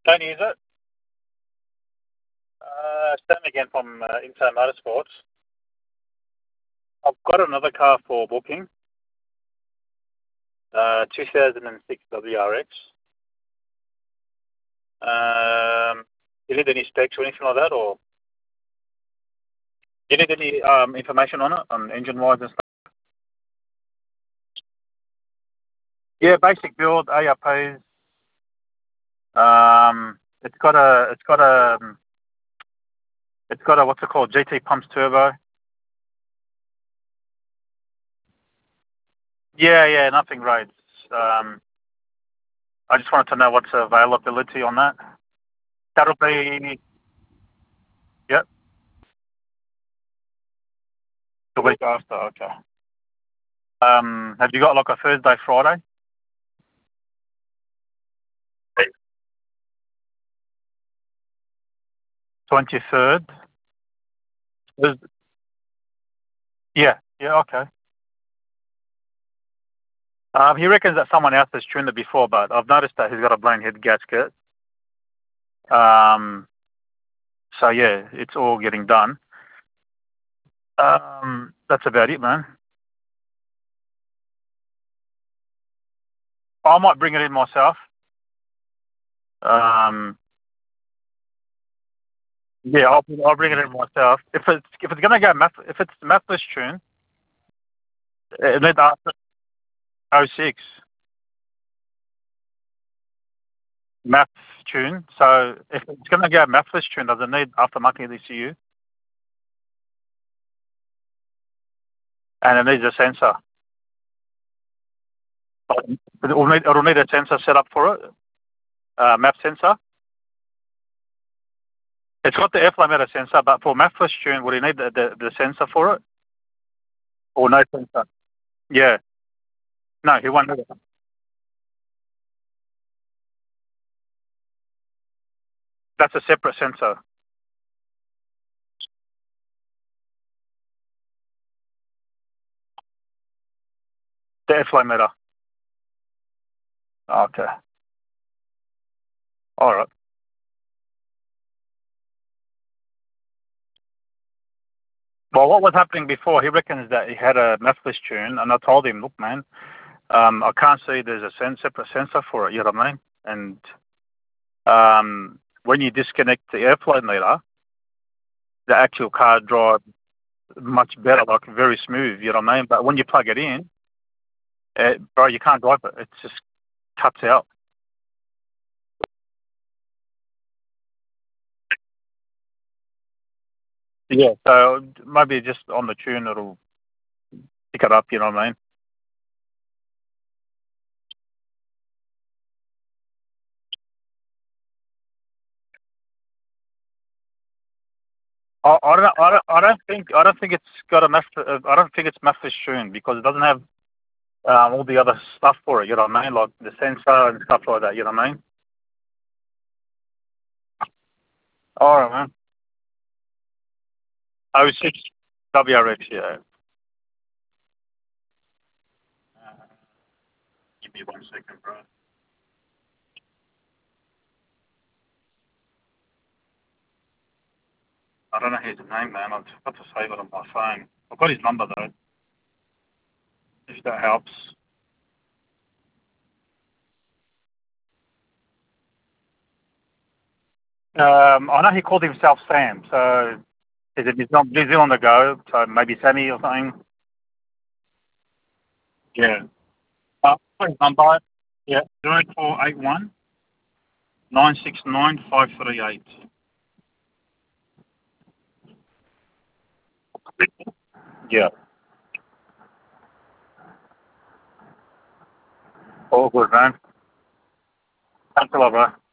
Tony, is it? Stan again from Inside Motorsports. I've got another car for booking. 2006 WRX. You need any specs or anything like that, or you need any information on it, on engine-wise and stuff? Yeah, basic build, ARPs. It's got a what's it called? GT pumps turbo. Yeah, nothing roads. I just wanted to know what's the availability on that. That'll be, yep, the week after. Okay. Have you got like a Thursday, Friday? 23rd. Yeah, okay. He reckons that someone else has tuned it before, but I've noticed that he's got a blown head gasket. So yeah, it's all getting done. That's about it, man. I might bring it in myself. Yeah, I'll bring it in myself. If it's gonna go if it's mathless tune, it need after 06 math tune. So if it's gonna go mathless tune, does it need aftermarket ECU? And it needs a sensor. It'll need a sensor set up for it. Map sensor. It's got the airflow meter sensor, but for mathless tune, would you need the sensor for it? Or no sensor? Yeah. No, he won't need it. That's a separate sensor. The airflow meter. Okay. All right. Well, what was happening before, he reckons that he had a mathless tune, and I told him, look, man, I can't see there's a separate sensor for it, you know what I mean? And when you disconnect the airflow meter, the actual car drives much better, like very smooth, you know what I mean? But when you plug it in, bro, you can't drive it. It just cuts out. Yeah, so maybe just on the tune it'll pick it up, you know what I mean? I don't think it's got a I don't think it's mathless tune because it doesn't have all the other stuff for it, you know what I mean? Like the sensor and stuff like that, you know what I mean? Alright, man. 06 WRX, yeah. Uh, Give me 1 second, bro. I don't know his name, man. I've got to save it on my phone. I've got his number, though, if that helps. I know he called himself Sam, so he's not New Zealand ago, so maybe Sammy or something. Yeah. His number, yeah, 0481 969 538. Yeah. All good, man. Thanks a lot, bro.